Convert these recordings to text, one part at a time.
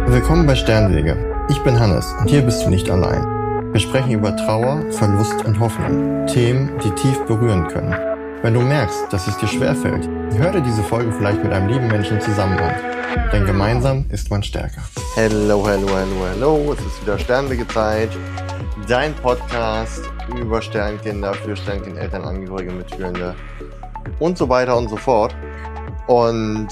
Willkommen bei Sternwege. Ich bin Hannes und hier bist du nicht allein. Wir sprechen über Trauer, Verlust und Hoffnung. Themen, die tief berühren können. Wenn du merkst, dass es dir schwerfällt, hör dir diese Folge vielleicht mit einem lieben Menschen zusammen an. Denn gemeinsam ist man stärker. Hello. Es ist wieder Sternwege-Zeit. Dein Podcast über Sternkinder, für Sternkindeltern, Angehörige, Mitfühlende und so weiter und so fort. Und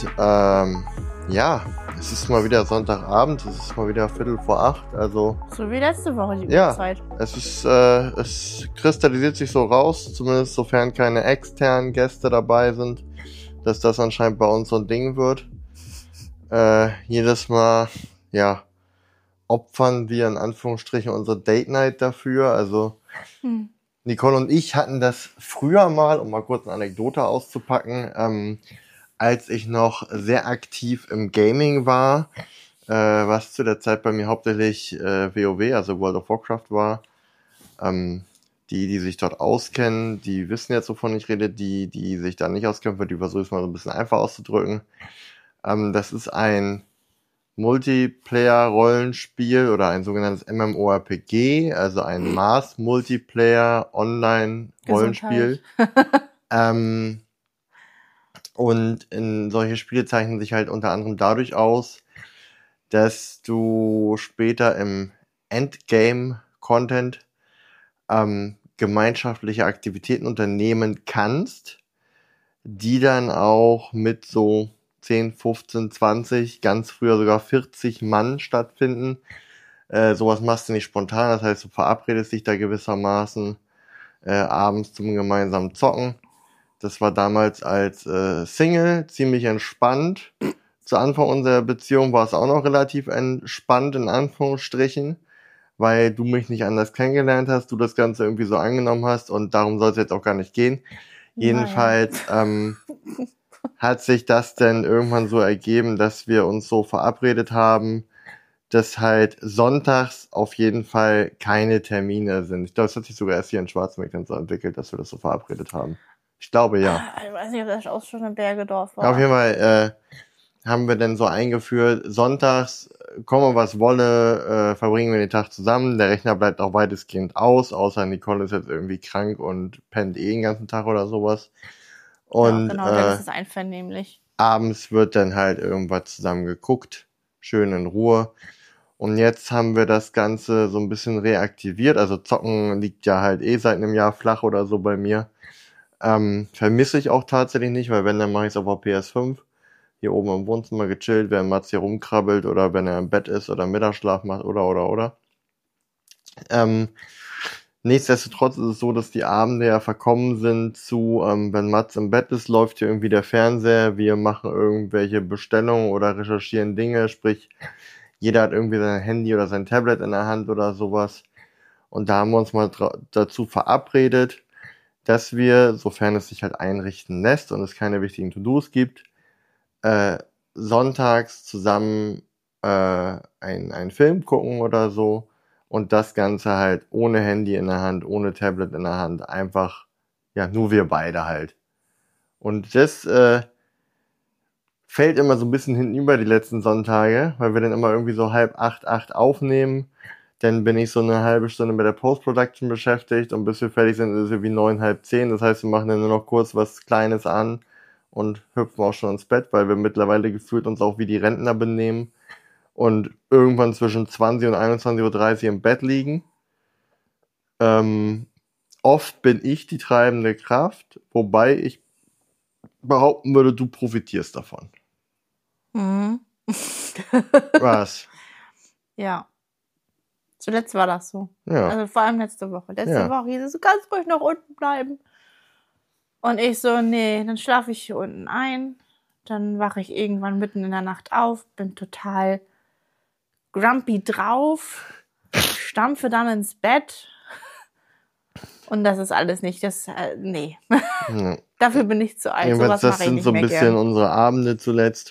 es ist mal wieder Sonntagabend, es ist mal wieder 7:45, also... So wie letzte Woche die Uhrzeit. Ja, es kristallisiert sich so raus, zumindest sofern keine externen Gäste dabei sind, dass das anscheinend bei uns so ein Ding wird. Jedes Mal, opfern wir in Anführungsstrichen unsere Date Night dafür, also... Nicole und ich hatten das früher mal, um mal kurz eine Anekdote auszupacken, als ich noch sehr aktiv im Gaming war, was zu der Zeit bei mir hauptsächlich WoW, also World of Warcraft war. Die sich dort auskennen, die wissen jetzt, wovon ich rede. Die sich da nicht auskennen, für die versuche ich es mal so ein bisschen einfach auszudrücken. Das ist ein Multiplayer-Rollenspiel oder ein sogenanntes MMORPG, also ein Mass-Multiplayer-Online-Rollenspiel. Und in solche Spiele zeichnen sich halt unter anderem dadurch aus, dass du später im Endgame-Content gemeinschaftliche Aktivitäten unternehmen kannst, die dann auch mit so 10, 15, 20, ganz früher sogar 40 Mann stattfinden. Sowas machst du nicht spontan, das heißt, du verabredest dich da gewissermaßen abends zum gemeinsamen Zocken. Das war damals als Single ziemlich entspannt. Zu Anfang unserer Beziehung war es auch noch relativ entspannt, in Anführungsstrichen, weil du mich nicht anders kennengelernt hast, du das Ganze irgendwie so angenommen hast und darum soll es jetzt auch gar nicht gehen. Jedenfalls hat sich das dann irgendwann so ergeben, dass wir uns so verabredet haben, dass halt sonntags auf jeden Fall keine Termine sind. Ich glaube, es hat sich sogar erst hier in Schwarzenberg dann so entwickelt, dass wir das so verabredet haben. Ich glaube, ja. Ich weiß nicht, ob das auch schon in Bergedorf war. Auf jeden Fall haben wir dann so eingeführt, sonntags, komme was wolle, verbringen wir den Tag zusammen. Der Rechner bleibt auch weitestgehend aus, außer Nicole ist jetzt irgendwie krank und pennt den ganzen Tag oder sowas. Und ja, genau, das ist einvernehmlich. Abends wird dann halt irgendwas zusammen geguckt, schön in Ruhe. Und jetzt haben wir das Ganze so ein bisschen reaktiviert. Also Zocken liegt ja halt seit einem Jahr flach oder so bei mir. Vermisse ich auch tatsächlich nicht, weil wenn, dann mache ich es auf der PS5. Hier oben im Wohnzimmer gechillt, während Mats hier rumkrabbelt oder wenn er im Bett ist oder Mittagsschlaf macht oder. Nichtsdestotrotz ist es so, dass die Abende ja verkommen sind zu, wenn Mats im Bett ist, läuft hier irgendwie der Fernseher, wir machen irgendwelche Bestellungen oder recherchieren Dinge, sprich, jeder hat irgendwie sein Handy oder sein Tablet in der Hand oder sowas. Und da haben wir uns mal dazu verabredet, dass wir, sofern es sich halt einrichten lässt und es keine wichtigen To-Dos gibt, sonntags zusammen einen Film gucken oder so und das Ganze halt ohne Handy in der Hand, ohne Tablet in der Hand, einfach, nur wir beide halt. Und das fällt immer so ein bisschen hintenüber die letzten Sonntage, weil wir dann immer irgendwie so 7:30, 8 aufnehmen. Dann bin ich so eine halbe Stunde mit der Post-Production beschäftigt und bis wir fertig sind, ist es irgendwie 9, halb 10. Das heißt, wir machen dann nur noch kurz was Kleines an und hüpfen auch schon ins Bett, weil wir mittlerweile gefühlt uns auch wie die Rentner benehmen und irgendwann zwischen 20 und 21:30 Uhr im Bett liegen. Oft bin ich die treibende Kraft, wobei ich behaupten würde, du profitierst davon. Was? Ja. Zuletzt war das so. Ja. Also vor allem letzte Woche. Letzte Woche hieß es, du kannst ruhig noch unten bleiben. Und ich so, nee, dann schlafe ich hier unten ein. Dann wache ich irgendwann mitten in der Nacht auf, bin total grumpy drauf, stampfe dann ins Bett. Und das ist alles nicht, nee. Ja. Dafür bin ich zu alt. Sowas das sind so ein bisschen unsere Abende zuletzt.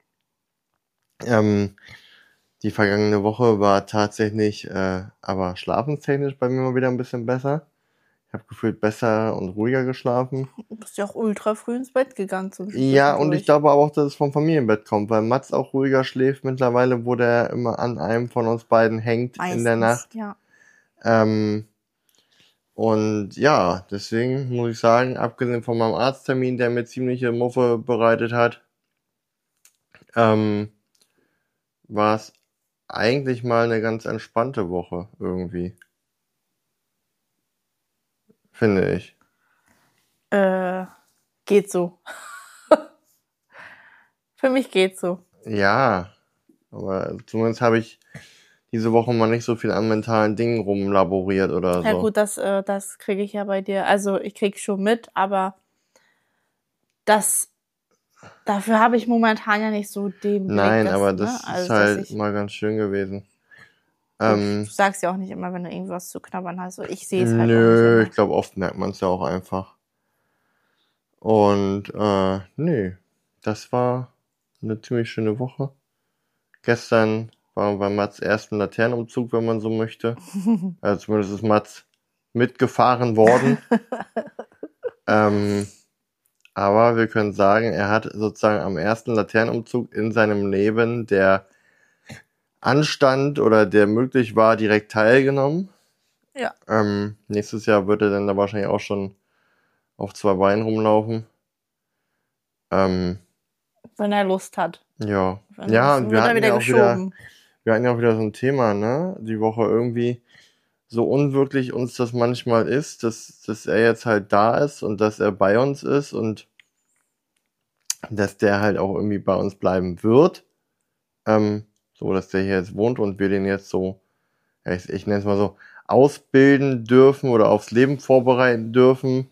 Die vergangene Woche war tatsächlich aber schlafenstechnisch bei mir mal wieder ein bisschen besser. Ich habe gefühlt besser und ruhiger geschlafen. Du bist ja auch ultra früh ins Bett gegangen zum Ja, und ich glaube aber auch, dass es vom Familienbett kommt, weil Mats auch ruhiger schläft mittlerweile, wo der immer an einem von uns beiden hängt in der Nacht. Ja. Und ja, deswegen muss ich sagen, abgesehen von meinem Arzttermin, der mir ziemliche Muffe bereitet hat, war es eigentlich mal eine ganz entspannte Woche irgendwie. Finde ich. Geht so. Für mich geht's so. Ja, aber zumindest habe ich diese Woche mal nicht so viel an mentalen Dingen rumlaboriert oder so. Ja gut, das kriege ich ja bei dir. Also ich krieg schon mit, aber dafür habe ich momentan ja nicht so den Blick. Nein, aber das ist halt mal ganz schön gewesen. Du sagst ja auch nicht immer, wenn du irgendwas zu knabbern hast. Ich sehe es halt auch nicht Nö, immer. ich glaube, oft merkt man es ja auch einfach. Und nee, das war eine ziemlich schöne Woche. Gestern waren wir bei Mats ersten Laternenumzug, wenn man so möchte. Also zumindest ist Mats mitgefahren worden. Aber wir können sagen, er hat sozusagen am ersten Laternenumzug in seinem Leben, der anstand oder der möglich war, direkt teilgenommen. Ja. Nächstes Jahr wird er dann da wahrscheinlich auch schon auf 2 Beinen rumlaufen. Wenn er Lust hat. Ja. Ja, und wir hatten ja auch wieder so ein Thema, ne? Die Woche irgendwie, so unwirklich uns das manchmal ist, dass er jetzt halt da ist und dass er bei uns ist und dass der halt auch irgendwie bei uns bleiben wird. So, dass der hier jetzt wohnt und wir den jetzt so, ja, ich nenne es mal so, ausbilden dürfen oder aufs Leben vorbereiten dürfen.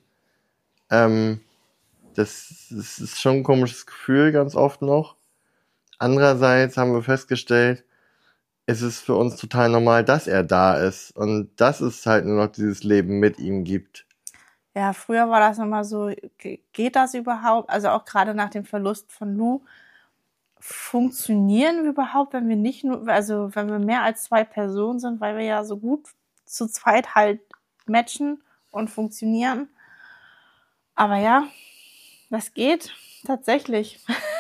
Das ist schon ein komisches Gefühl, ganz oft noch. Andererseits haben wir festgestellt, es ist für uns total normal, dass er da ist und dass es halt nur noch dieses Leben mit ihm gibt. Ja, früher war das immer so, geht das überhaupt? Also auch gerade nach dem Verlust von Lou, funktionieren wir überhaupt, wenn wir nicht nur, also wenn wir mehr als 2 Personen sind, weil wir ja so gut zu zweit halt matchen und funktionieren. Aber ja, das geht tatsächlich.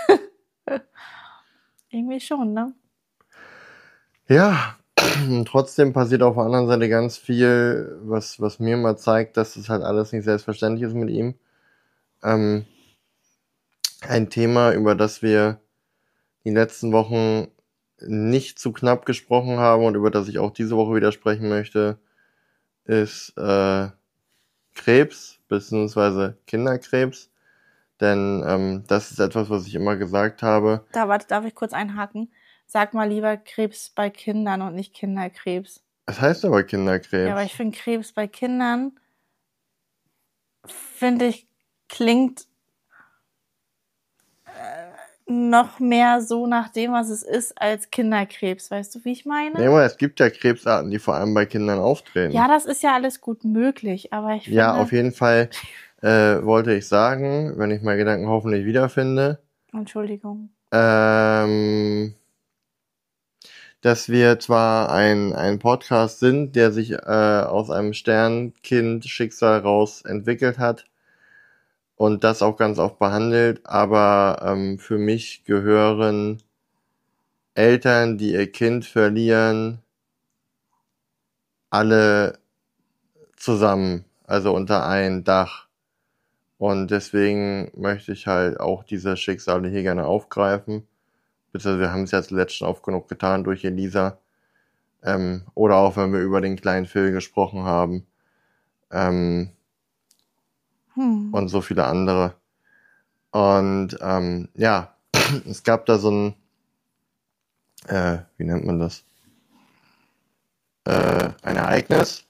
Irgendwie schon, ne? Ja, trotzdem passiert auf der anderen Seite ganz viel, was mir mal zeigt, dass das halt alles nicht selbstverständlich ist mit ihm. Ein Thema, über das wir die letzten Wochen nicht zu knapp gesprochen haben und über das ich auch diese Woche wieder sprechen möchte, ist Krebs bzw. Kinderkrebs. Denn das ist etwas, was ich immer gesagt habe. Darf ich kurz einhaken? Sag mal lieber Krebs bei Kindern und nicht Kinderkrebs. Es heißt aber Kinderkrebs. Ja, aber ich finde Krebs bei Kindern, klingt noch mehr so nach dem, was es ist, als Kinderkrebs. Weißt du, wie ich meine? Nee, aber es gibt ja Krebsarten, die vor allem bei Kindern auftreten. Ja, das ist ja alles gut möglich, aber ich finde... Ja, auf jeden Fall wollte ich sagen, wenn ich meine Gedanken hoffentlich wiederfinde. Entschuldigung. Dass wir zwar ein Podcast sind, der sich aus einem Sternkind-Schicksal raus entwickelt hat und das auch ganz oft behandelt, aber für mich gehören Eltern, die ihr Kind verlieren, alle zusammen, also unter ein Dach. Und deswegen möchte ich halt auch diese Schicksale hier gerne aufgreifen. Beziehungsweise wir haben es ja zuletzt schon oft genug getan durch Elisa. Oder auch, wenn wir über den kleinen Phil gesprochen haben. Und so viele andere. Und ja, es gab da so ein, wie nennt man das? Ein Ereignis.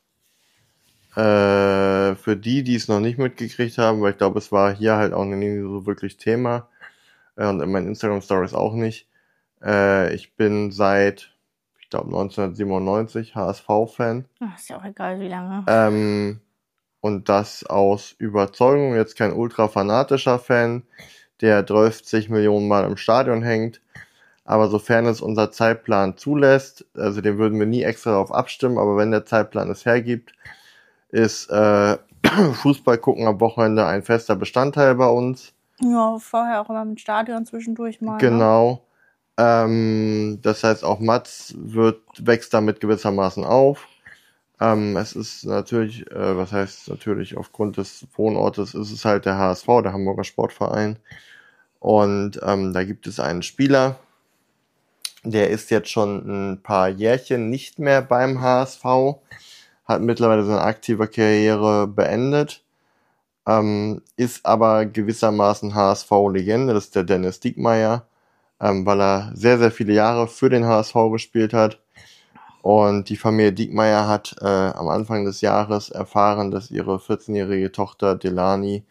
Für die es noch nicht mitgekriegt haben, weil ich glaube, es war hier halt auch nie so wirklich Thema. Und in meinen Instagram-Stories auch nicht. Ich bin seit, ich glaube, 1997 HSV-Fan. Ist ja auch egal, wie lange. Und das aus Überzeugung. Jetzt kein ultra-fanatischer Fan, der 30 Millionen Mal im Stadion hängt. Aber sofern es unser Zeitplan zulässt, also den würden wir nie extra darauf abstimmen, aber wenn der Zeitplan es hergibt, ist Fußball gucken am Wochenende ein fester Bestandteil bei uns. Ja, vorher auch immer im Stadion zwischendurch mal. Genau. Das heißt, auch Mats wächst damit gewissermaßen auf. Es ist natürlich, was heißt natürlich, aufgrund des Wohnortes ist es halt der HSV, der Hamburger Sportverein. Und da gibt es einen Spieler, der ist jetzt schon ein paar Jährchen nicht mehr beim HSV, hat mittlerweile seine aktive Karriere beendet, ist aber gewissermaßen HSV-Legende, das ist der Dennis Diekmeyer, weil er sehr, sehr viele Jahre für den HSV gespielt hat. Und die Familie Diekmeyer hat am Anfang des Jahres erfahren, dass ihre 14-jährige Tochter Delani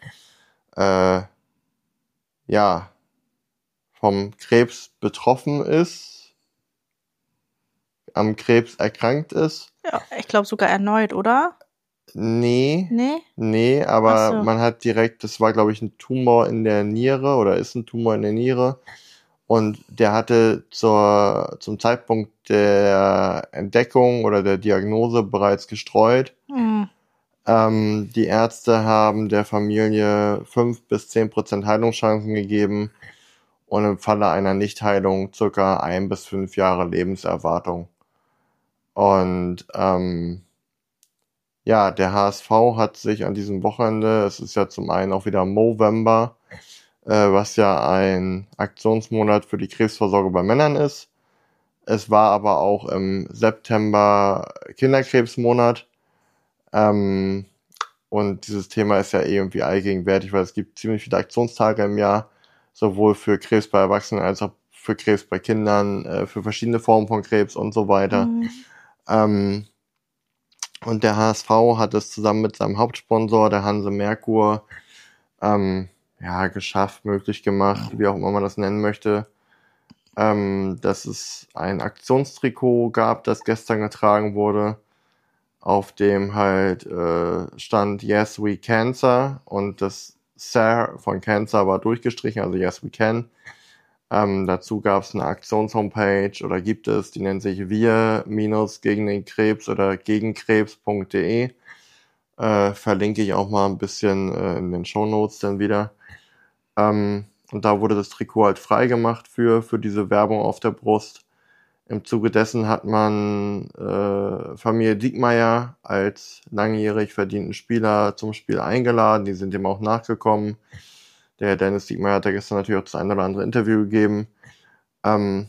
vom Krebs betroffen ist, am Krebs erkrankt ist. Ja, ich glaube sogar erneut, oder? Nee, aber man hat direkt, das war glaube ich ein Tumor in der Niere oder ist ein Tumor in der Niere. Und der hatte zum Zeitpunkt der Entdeckung oder der Diagnose bereits gestreut. Die Ärzte haben der Familie 5-10% Heilungschancen gegeben und im Falle einer Nichtheilung circa 1 bis 5 Jahre Lebenserwartung. Und der HSV hat sich an diesem Wochenende, es ist ja zum einen auch wieder Movember, was ja ein Aktionsmonat für die Krebsvorsorge bei Männern ist. Es war aber auch im September Kinderkrebsmonat. Und dieses Thema ist ja irgendwie allgegenwärtig, weil es gibt ziemlich viele Aktionstage im Jahr, sowohl für Krebs bei Erwachsenen als auch für Krebs bei Kindern, für verschiedene Formen von Krebs und so weiter. Und der HSV hat es zusammen mit seinem Hauptsponsor, der Hanse Merkur, geschafft, möglich gemacht, wie auch immer man das nennen möchte, dass es ein Aktionstrikot gab, das gestern getragen wurde, auf dem halt stand Yes We Cancer und das Sir von Cancer war durchgestrichen, also Yes We Can. Dazu gab es eine Aktions-Homepage oder gibt es, die nennt sich wir-gegen den Krebs oder gegenkrebs.de. Verlinke ich auch mal ein bisschen in den Shownotes dann wieder. Und da wurde das Trikot halt freigemacht für diese Werbung auf der Brust. Im Zuge dessen hat man Familie Diekmeyer als langjährig verdienten Spieler zum Spiel eingeladen. Die sind dem auch nachgekommen. Der Dennis Diekmeyer hat ja gestern natürlich auch das ein oder andere Interview gegeben. Und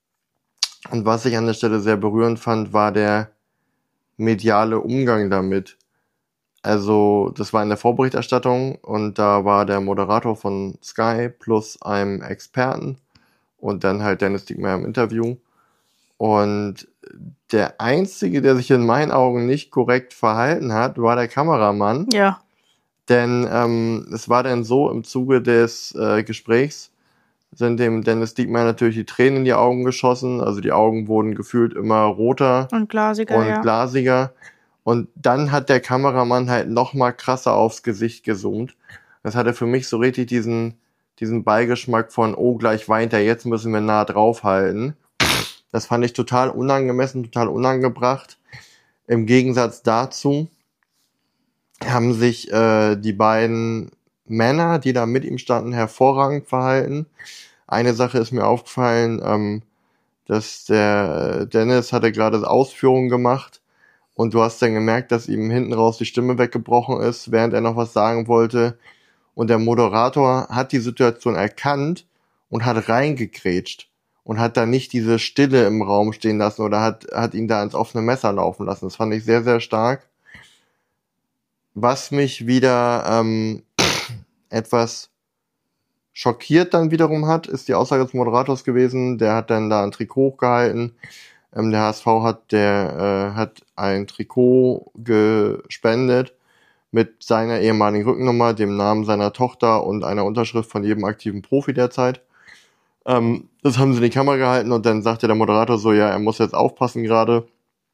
was ich an der Stelle sehr berührend fand, war der mediale Umgang damit. Also das war in der Vorberichterstattung und da war der Moderator von Sky plus einem Experten und dann halt Dennis Diekmeyer im Interview. Und der Einzige, der sich in meinen Augen nicht korrekt verhalten hat, war der Kameramann. Ja. Denn es war dann so, im Zuge des Gesprächs sind dem Dennis Diekmeyer natürlich die Tränen in die Augen geschossen. Also die Augen wurden gefühlt immer roter und glasiger. Und dann hat der Kameramann halt noch mal krasser aufs Gesicht gezoomt. Das hatte für mich so richtig diesen Beigeschmack von, oh, gleich weint er, jetzt müssen wir nah draufhalten. Das fand ich total unangemessen, total unangebracht. Im Gegensatz dazu haben sich die beiden Männer, die da mit ihm standen, hervorragend verhalten. Eine Sache ist mir aufgefallen, dass der Dennis hatte gerade Ausführungen gemacht und du hast dann gemerkt, dass ihm hinten raus die Stimme weggebrochen ist, während er noch was sagen wollte. Und der Moderator hat die Situation erkannt und hat reingegrätscht und hat da nicht diese Stille im Raum stehen lassen oder hat ihn da ins offene Messer laufen lassen. Das fand ich sehr, sehr stark. Was mich wieder etwas schockiert dann wiederum hat, ist die Aussage des Moderators gewesen. Der hat dann da ein Trikot hochgehalten. Der HSV hat ein Trikot gespendet mit seiner ehemaligen Rückennummer, dem Namen seiner Tochter und einer Unterschrift von jedem aktiven Profi derzeit. Das haben sie in die Kamera gehalten und dann sagte der Moderator so, ja, er muss jetzt aufpassen gerade,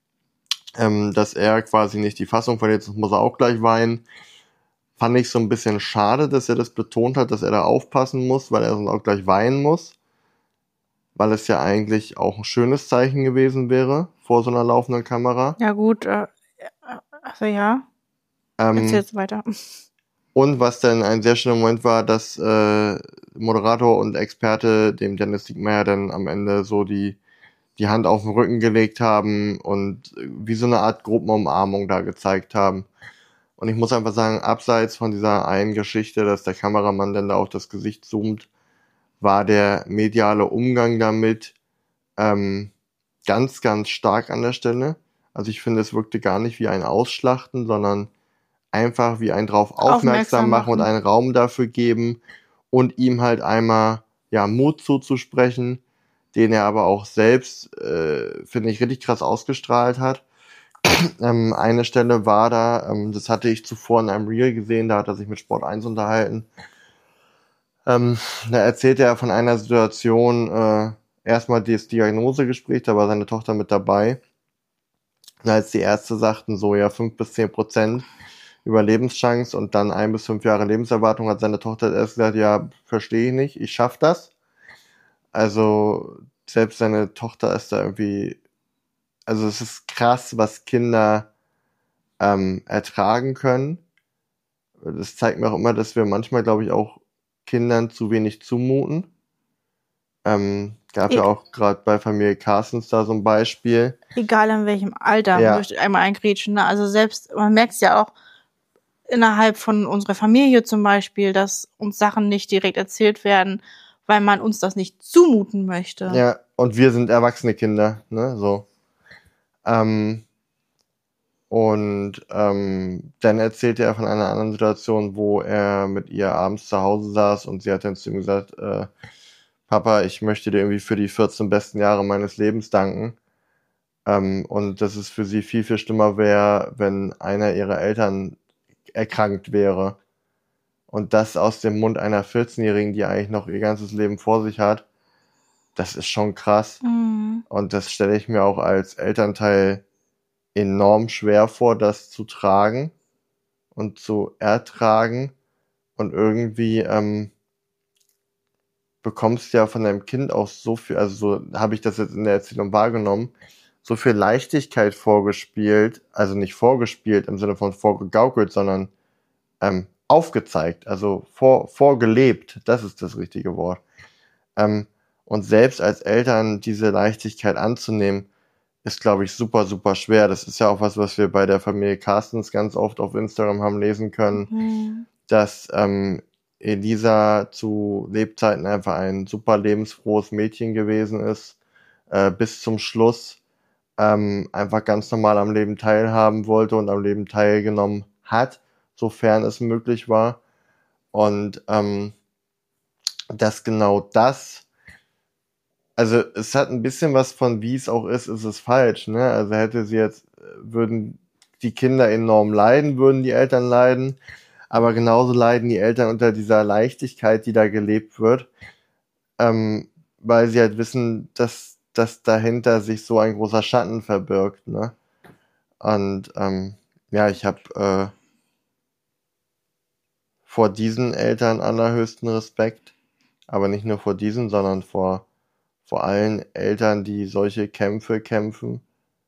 dass er quasi nicht die Fassung verliert, sonst muss er auch gleich weinen. Fand ich so ein bisschen schade, dass er das betont hat, dass er da aufpassen muss, weil er sonst auch gleich weinen muss. Weil es ja eigentlich auch ein schönes Zeichen gewesen wäre, vor so einer laufenden Kamera. Ja gut, also ja. Erzähl's weiter. Und was dann ein sehr schöner Moment war, dass Moderator und Experte dem Dennis Diekmeyer dann am Ende so die Hand auf den Rücken gelegt haben und wie so eine Art Gruppenumarmung da gezeigt haben. Und ich muss einfach sagen, abseits von dieser einen Geschichte, dass der Kameramann dann da auf das Gesicht zoomt, war der mediale Umgang damit ganz, ganz stark an der Stelle. Also ich finde, es wirkte gar nicht wie ein Ausschlachten, sondern einfach wie ein drauf aufmerksam machen und einen Raum dafür geben und ihm halt einmal Mut zuzusprechen, den er aber auch selbst, finde ich, richtig krass ausgestrahlt hat. Eine Stelle war da, das hatte ich zuvor in einem Reel gesehen, da hat er sich mit Sport 1 unterhalten. Da erzählte er von einer Situation, erstmal das Diagnosegespräch, da war seine Tochter mit dabei. Und als die Ärzte sagten, so 5-10% Überlebenschance und dann 1 bis 5 Jahre Lebenserwartung, hat seine Tochter erst gesagt, verstehe ich nicht, ich schaff das. Also selbst seine Tochter ist da irgendwie, also es ist krass, was Kinder ertragen können. Das zeigt mir auch immer, dass wir manchmal, glaube ich, auch Kindern zu wenig zumuten. Gab ja auch gerade bei Familie Carstens da so ein Beispiel. Egal in welchem Alter, möchte ich einmal eingrätschen. Ne? Also selbst, man merkt es ja auch innerhalb von unserer Familie zum Beispiel, dass uns Sachen nicht direkt erzählt werden, weil man uns das nicht zumuten möchte. Ja, und wir sind erwachsene Kinder, ne, so. Dann erzählte er von einer anderen Situation, wo er mit ihr abends zu Hause saß und sie hat dann zu ihm gesagt, Papa, ich möchte dir irgendwie für die 14 besten Jahre meines Lebens danken. Und dass es für sie viel, viel schlimmer wäre, wenn einer ihrer Eltern erkrankt wäre. Und das aus dem Mund einer 14-Jährigen, die eigentlich noch ihr ganzes Leben vor sich hat, das ist schon krass. Mhm. Und das stelle ich mir auch als Elternteil enorm schwer vor, das zu tragen und zu ertragen. Und irgendwie bekommst du ja von deinem Kind auch so viel, also so habe ich das jetzt in der Erzählung wahrgenommen, so viel Leichtigkeit vorgespielt, also nicht vorgespielt im Sinne von vorgegaukelt, sondern aufgezeigt, also vorgelebt, das ist das richtige Wort. Und selbst als Eltern diese Leichtigkeit anzunehmen, ist, glaube ich, super, super schwer. Das ist ja auch was wir bei der Familie Carstens ganz oft auf Instagram haben lesen können, dass Elisa zu Lebzeiten einfach ein super lebensfrohes Mädchen gewesen ist, bis zum Schluss einfach ganz normal am Leben teilhaben wollte und am Leben teilgenommen hat, sofern es möglich war. Und dass genau das, also es hat ein bisschen was von wie es auch ist es falsch, ne? Also hätte sie jetzt, würden die Kinder enorm leiden, würden die Eltern leiden, aber genauso leiden die Eltern unter dieser Leichtigkeit, die da gelebt wird, weil sie halt wissen, dass dahinter sich so ein großer Schatten verbirgt, ne? Und ich habe vor diesen Eltern allerhöchsten Respekt, aber nicht nur vor diesen, sondern vor allen Eltern, die solche Kämpfe kämpfen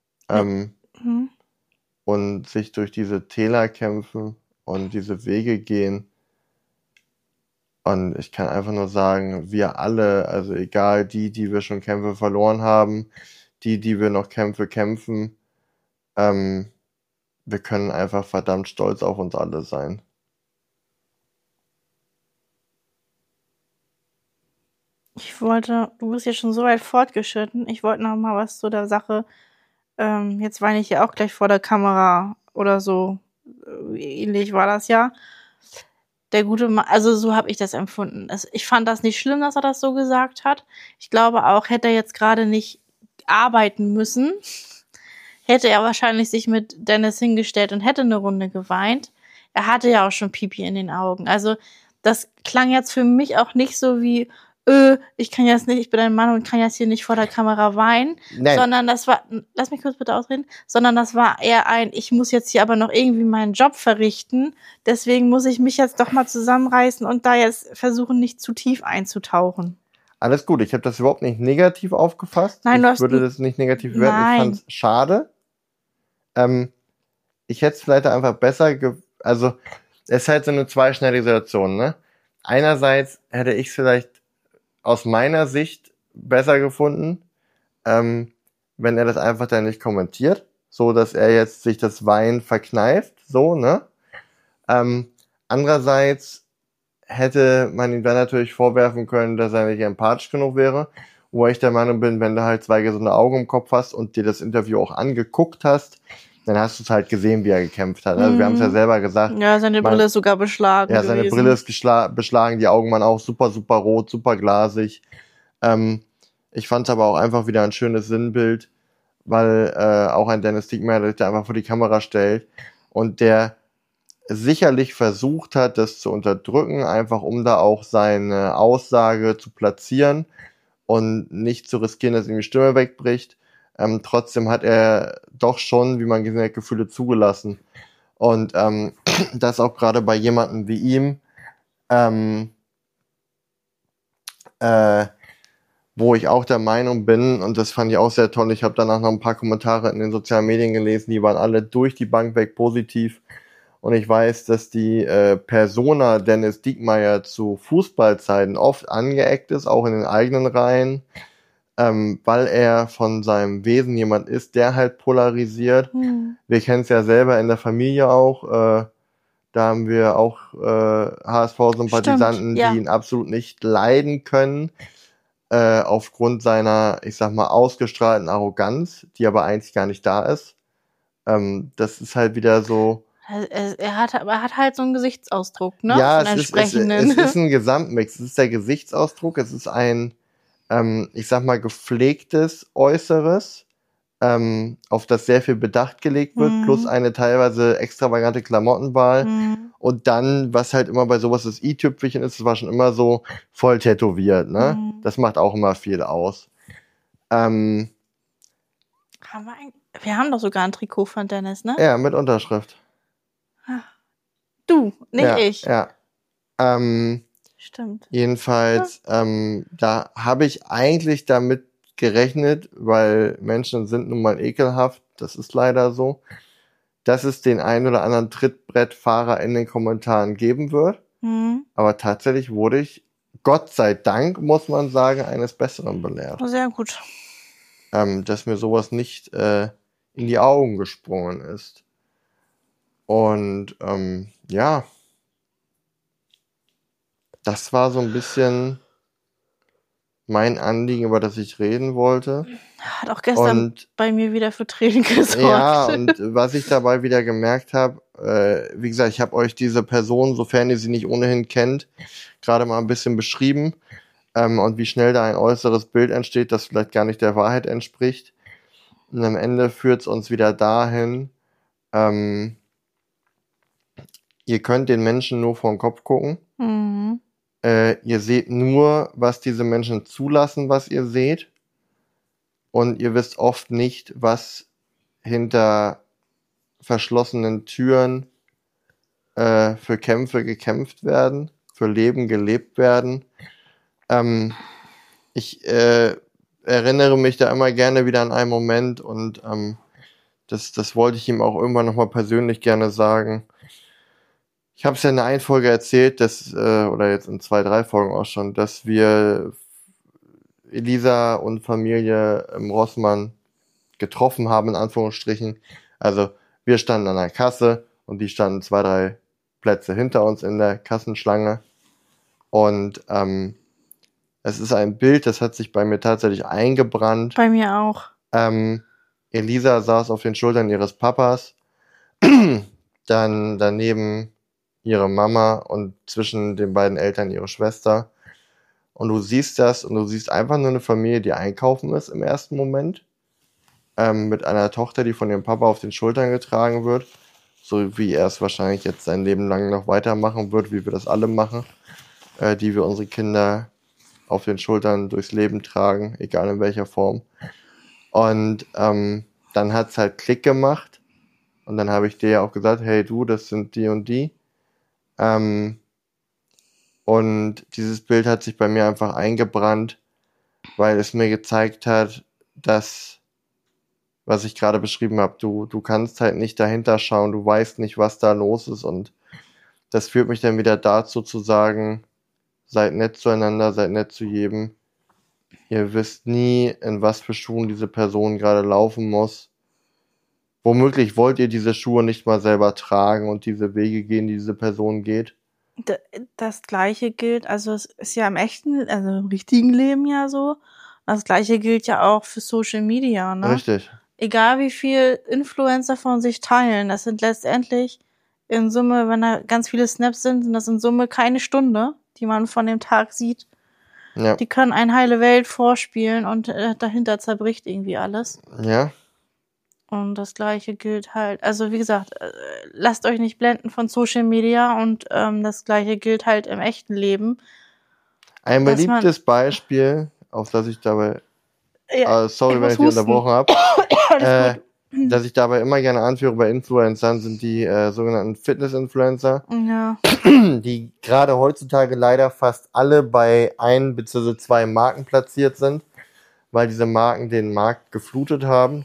und sich durch diese Täler kämpfen und diese Wege gehen. Und ich kann einfach nur sagen, wir alle, also egal die wir schon Kämpfe verloren haben, die wir noch Kämpfe kämpfen, wir können einfach verdammt stolz auf uns alle sein. Du bist ja schon so weit fortgeschritten. Ich wollte noch mal was zu der Sache. Jetzt weine ich ja auch gleich vor der Kamera oder so. Ähnlich war das ja. Der gute Mann, also so habe ich das empfunden. Ich fand das nicht schlimm, dass er das so gesagt hat. Ich glaube auch, hätte er jetzt gerade nicht arbeiten müssen, hätte er wahrscheinlich sich mit Dennis hingestellt und hätte eine Runde geweint. Er hatte ja auch schon Pipi in den Augen. Also das klang jetzt für mich auch nicht so wie, ich kann jetzt nicht, ich bin ein Mann und kann jetzt hier nicht vor der Kamera weinen, Nein. Sondern das war, lass mich kurz bitte ausreden, sondern das war eher ich muss jetzt hier aber noch irgendwie meinen Job verrichten, deswegen muss ich mich jetzt doch mal zusammenreißen und da jetzt versuchen, nicht zu tief einzutauchen. Alles gut, ich habe das überhaupt nicht negativ aufgefasst. Nein, ich würde das nicht negativ bewerten, ich fand es schade. Ich hätte es vielleicht einfach besser also es ist halt so eine zweischneidige Situation, ne? Einerseits hätte ich es vielleicht aus meiner Sicht besser gefunden, wenn er das einfach dann nicht kommentiert, so dass er jetzt sich das Wein verkneift, so, ne? Andererseits hätte man ihm dann natürlich vorwerfen können, dass er nicht empathisch genug wäre, wo ich der Meinung bin, wenn du halt zwei gesunde Augen im Kopf hast und dir das Interview auch angeguckt hast, dann hast du es halt gesehen, wie er gekämpft hat. Also wir haben es ja selber gesagt. Ja, seine Brille ist sogar beschlagen Ja, seine gewesen. Brille ist beschlagen, die Augen waren auch super, super rot, super glasig. Ich fand es aber auch einfach wieder ein schönes Sinnbild, weil auch ein Dennis Diekmeyer sich da einfach vor die Kamera stellt und der sicherlich versucht hat, das zu unterdrücken, einfach um da auch seine Aussage zu platzieren und nicht zu riskieren, dass ihm die Stimme wegbricht. Trotzdem hat er doch schon, wie man gesehen hat, Gefühle zugelassen. Und das auch gerade bei jemandem wie ihm, wo ich auch der Meinung bin, und das fand ich auch sehr toll, ich habe danach noch ein paar Kommentare in den sozialen Medien gelesen, die waren alle durch die Bank weg positiv. Und ich weiß, dass die Persona Dennis Diekmeyer zu Fußballzeiten oft angeeckt ist, auch in den eigenen Reihen, weil er von seinem Wesen jemand ist, der halt polarisiert. Wir kennen es ja selber in der Familie auch. Da haben wir auch HSV-Sympathisanten, ja, die ihn absolut nicht leiden können, aufgrund seiner, ich sag mal, ausgestrahlten Arroganz, die aber eigentlich gar nicht da ist. Das ist halt wieder so. Er hat halt so einen Gesichtsausdruck, ne? Ja, es ist ein Gesamtmix. Es ist der Gesichtsausdruck, es ist ein, ich sag mal, gepflegtes Äußeres, auf das sehr viel Bedacht gelegt wird, plus eine teilweise extravagante Klamottenwahl. Und dann, was halt immer bei sowas das i-Tüpfelchen ist, das war schon immer so voll tätowiert, ne? Das macht auch immer viel aus. Wir haben doch sogar ein Trikot von Dennis, ne? Ja, mit Unterschrift. Du, nicht ja, ich. Ja. Stimmt. Jedenfalls, da habe ich eigentlich damit gerechnet, weil Menschen sind nun mal ekelhaft, das ist leider so, dass es den einen oder anderen Trittbrettfahrer in den Kommentaren geben wird. Aber tatsächlich wurde ich, Gott sei Dank, muss man sagen, eines Besseren belehrt. Sehr gut. Dass mir sowas nicht in die Augen gesprungen ist. Und ja, das war so ein bisschen mein Anliegen, über das ich reden wollte. Hat auch gestern bei mir wieder für Tränen gesorgt. Ja, und was ich dabei wieder gemerkt habe, wie gesagt, ich habe euch diese Person, sofern ihr sie nicht ohnehin kennt, gerade mal ein bisschen beschrieben, und wie schnell da ein äußeres Bild entsteht, das vielleicht gar nicht der Wahrheit entspricht. Und am Ende führt es uns wieder dahin, ihr könnt den Menschen nur vor den Kopf gucken. Ihr seht nur, was diese Menschen zulassen, was ihr seht. Und ihr wisst oft nicht, was hinter verschlossenen Türen für Kämpfe gekämpft werden, für Leben gelebt werden. Ich erinnere mich da immer gerne wieder an einen Moment und das wollte ich ihm auch irgendwann nochmal persönlich gerne sagen. Ich habe es ja in einer Folge erzählt, dass, oder jetzt in 2, 3 Folgen auch schon, dass wir Elisa und Familie Rossmann getroffen haben, in Anführungsstrichen. Also wir standen an der Kasse und die standen 2, 3 Plätze hinter uns in der Kassenschlange. Und es ist ein Bild, das hat sich bei mir tatsächlich eingebrannt. Bei mir auch. Elisa saß auf den Schultern ihres Papas, dann daneben ihre Mama und zwischen den beiden Eltern ihre Schwester. Und du siehst das und du siehst einfach nur eine Familie, die einkaufen ist im ersten Moment, mit einer Tochter, die von ihrem Papa auf den Schultern getragen wird, so wie er es wahrscheinlich jetzt sein Leben lang noch weitermachen wird, wie wir das alle machen, die wir unsere Kinder auf den Schultern durchs Leben tragen, egal in welcher Form. Und dann hat's halt Klick gemacht und dann habe ich dir ja auch gesagt, hey du, das sind die und die. Und dieses Bild hat sich bei mir einfach eingebrannt, weil es mir gezeigt hat, dass was ich gerade beschrieben habe. Du kannst halt nicht dahinter schauen, du weißt nicht, was da los ist, und das führt mich dann wieder dazu zu sagen, seid nett zueinander, seid nett zu jedem. Ihr wisst nie, in was für Schuhen diese Person gerade laufen muss. Womöglich wollt ihr diese Schuhe nicht mal selber tragen und diese Wege gehen, die diese Person geht. Das Gleiche gilt, also es ist ja im echten, also im richtigen Leben ja so. Das Gleiche gilt ja auch für Social Media, ne? Richtig. Egal wie viel Influencer von sich teilen, das sind letztendlich in Summe, wenn da ganz viele Snaps sind das in Summe keine Stunde, die man von dem Tag sieht. Ja. Die können eine heile Welt vorspielen und dahinter zerbricht irgendwie alles. Ja. Und das Gleiche gilt halt, also wie gesagt, lasst euch nicht blenden von Social Media und das Gleiche gilt halt im echten Leben. Ein beliebtes Beispiel, auf das ich dabei, sorry, wenn ich dich unterbrochen habe, dass ich dabei immer gerne anführe bei Influencern, sind die sogenannten Fitness-Influencer, ja, die gerade heutzutage leider fast alle bei 1 bzw. 2 Marken platziert sind, weil diese Marken den Markt geflutet haben,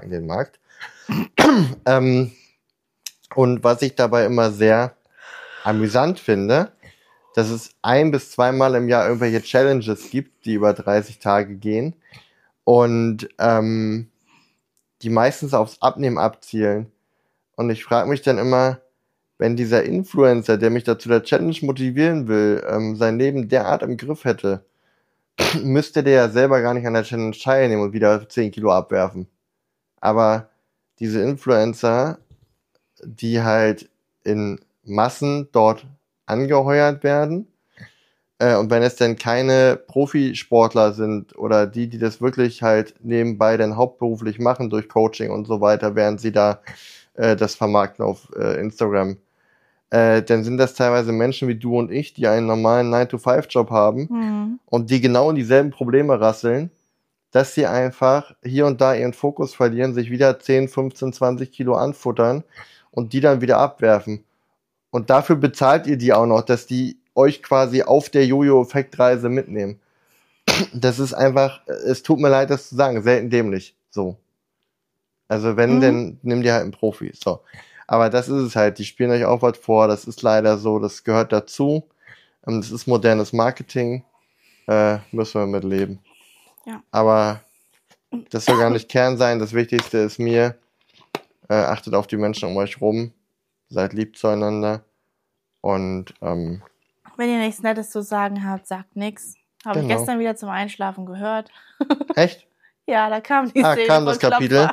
und was ich dabei immer sehr amüsant finde, dass es 1 bis 2 Mal im Jahr irgendwelche Challenges gibt, die über 30 Tage gehen und die meistens aufs Abnehmen abzielen. Und ich frage mich dann immer, wenn dieser Influencer, der mich dazu der Challenge motivieren will, sein Leben derart im Griff hätte, müsste der ja selber gar nicht an der Challenge teilnehmen und wieder 10 Kilo abwerfen. Aber diese Influencer, die halt in Massen dort angeheuert werden, und wenn es denn keine Profisportler sind oder die das wirklich halt nebenbei dann hauptberuflich machen durch Coaching und so weiter, während sie da das vermarkten auf Instagram, dann sind das teilweise Menschen wie du und ich, die einen normalen 9-to-5-Job haben und die genau in dieselben Probleme rasseln, dass sie einfach hier und da ihren Fokus verlieren, sich wieder 10, 15, 20 Kilo anfuttern und die dann wieder abwerfen. Und dafür bezahlt ihr die auch noch, dass die euch quasi auf der Jojo-Effekt-Reise mitnehmen. Das ist einfach, es tut mir leid, das zu sagen, selten dämlich. So. Also wenn, dann nimm dir halt einen Profi. So. Aber das ist es halt, die spielen euch auch was vor, das ist leider so, das gehört dazu. Das ist modernes Marketing, müssen wir mit leben. Ja. Aber das soll gar nicht Kern sein, das Wichtigste ist mir, achtet auf die Menschen um euch rum, seid lieb zueinander und wenn ihr nichts Nettes zu sagen habt, sagt nichts. Habe ich gestern wieder zum Einschlafen gehört. Echt? Ja, da kam die Szene kam das von Kapitel.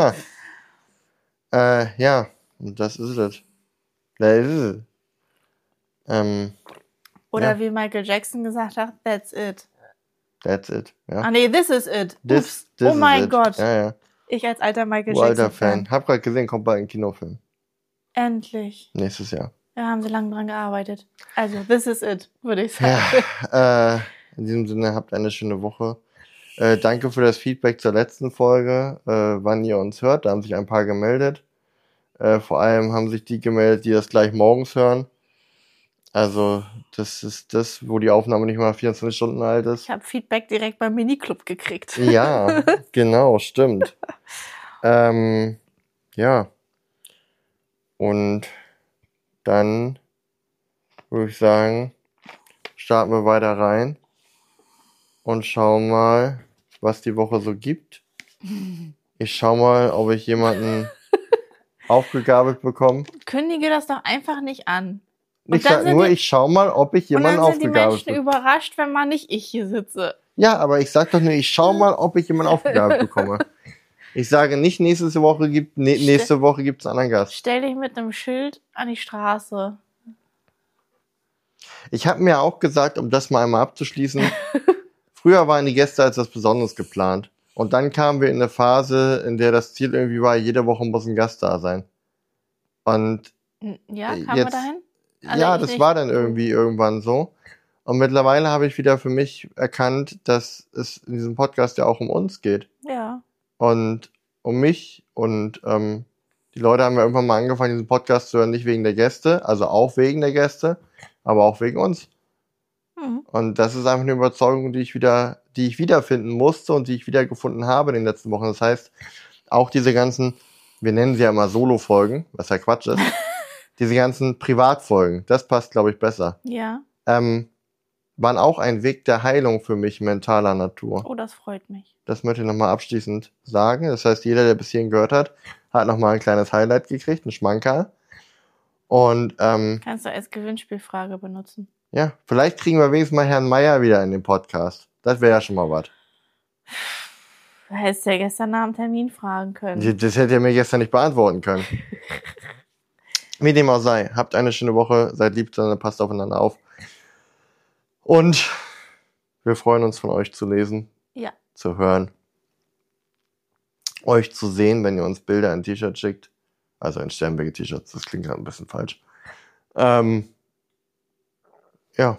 Ja, das ist es. Oder wie Michael Jackson gesagt hat, that's it. That's it, ja. Ah nee, this is it. This oh mein Gott. Ja. Ich als alter Michael Alter Jackson-Fan. Hab gerade gesehen, kommt bald ein Kinofilm. Endlich. Nächstes Jahr. Da haben sie lange dran gearbeitet. Also, this is it, würde ich sagen. Ja, in diesem Sinne, habt eine schöne Woche. Danke für das Feedback zur letzten Folge, wann ihr uns hört. Da haben sich ein paar gemeldet. Vor allem haben sich die gemeldet, die das gleich morgens hören. Also, das ist das, wo die Aufnahme nicht mal 24 Stunden alt ist. Ich habe Feedback direkt beim Miniclub gekriegt. Ja, genau, stimmt. Ja. Und dann würde ich sagen, starten wir weiter rein und schauen mal, was die Woche so gibt. Ich schau mal, ob ich jemanden aufgegabelt bekomme. Kündige das doch einfach nicht an. Ich sag nur, ich schau mal, ob ich jemanden aufgegabelt bekomme. Und dann sind die Menschen überrascht, wenn mal nicht ich hier sitze. Ja, aber ich sag doch nur, ich schau mal, ob ich jemanden aufgegabelt bekomme. Ich sage nicht, nächste Woche gibt's einen anderen Gast. Stell dich mit einem Schild an die Straße. Ich habe mir auch gesagt, um das mal einmal abzuschließen, früher waren die Gäste als was Besonderes geplant. Und dann kamen wir in eine Phase, in der das Ziel irgendwie war, jede Woche muss ein Gast da sein. Und ja, kamen wir dahin? Also ja, das war dann irgendwie irgendwann so. Und mittlerweile habe ich wieder für mich erkannt, dass es in diesem Podcast ja auch um uns geht. Ja. Und um mich. Und die Leute haben ja irgendwann mal angefangen, diesen Podcast zu hören, nicht wegen der Gäste, also auch wegen der Gäste, aber auch wegen uns. Und das ist einfach eine Überzeugung, die ich wiederfinden musste und die ich wiedergefunden habe in den letzten Wochen. Das heißt, auch diese ganzen, wir nennen sie ja immer Solo-Folgen, was ja Quatsch ist, diese ganzen Privatfolgen, das passt, glaube ich, besser. Ja. Waren auch ein Weg der Heilung für mich mentaler Natur. Oh, das freut mich. Das möchte ich nochmal abschließend sagen. Das heißt, jeder, der bis hierhin gehört hat, hat nochmal ein kleines Highlight gekriegt, ein Schmankerl. Und kannst du als Gewinnspielfrage benutzen. Ja, vielleicht kriegen wir wenigstens mal Herrn Meier wieder in den Podcast. Das wäre ja schon mal was. Du hättest ja gestern nach dem Termin fragen können. Das hätte er mir gestern nicht beantworten können. Wie dem auch sei, habt eine schöne Woche, seid lieb zueinander, passt aufeinander auf. Und wir freuen uns, von euch zu lesen, ja, zu hören, euch zu sehen, wenn ihr uns Bilder in T-Shirt schickt. Also in Sternberger-T-Shirts, das klingt gerade ein bisschen falsch. Ja.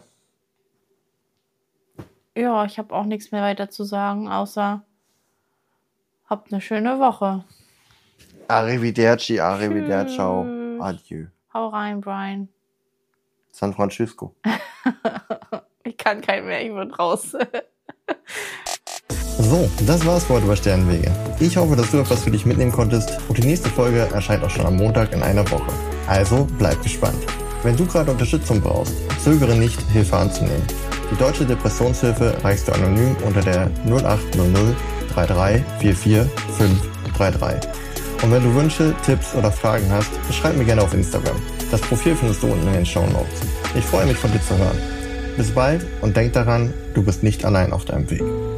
Ja, ich habe auch nichts mehr weiter zu sagen, außer habt eine schöne Woche. Arrivederci, arrivederciao, adieu. Hau rein, Brian. San Francisco. Ich kann kein mehr, ich bin raus. So, das war's für heute bei Sternwege. Ich hoffe, dass du etwas für dich mitnehmen konntest und die nächste Folge erscheint auch schon am Montag in einer Woche. Also bleib gespannt. Wenn du gerade Unterstützung brauchst, zögere nicht, Hilfe anzunehmen. Die Deutsche Depressionshilfe erreichst du anonym unter der 0800 33 44 533. Und wenn du Wünsche, Tipps oder Fragen hast, schreib mir gerne auf Instagram. Das Profil findest du unten in den Shownotes. Ich freue mich, von dir zu hören. Bis bald und denk daran, du bist nicht allein auf deinem Weg.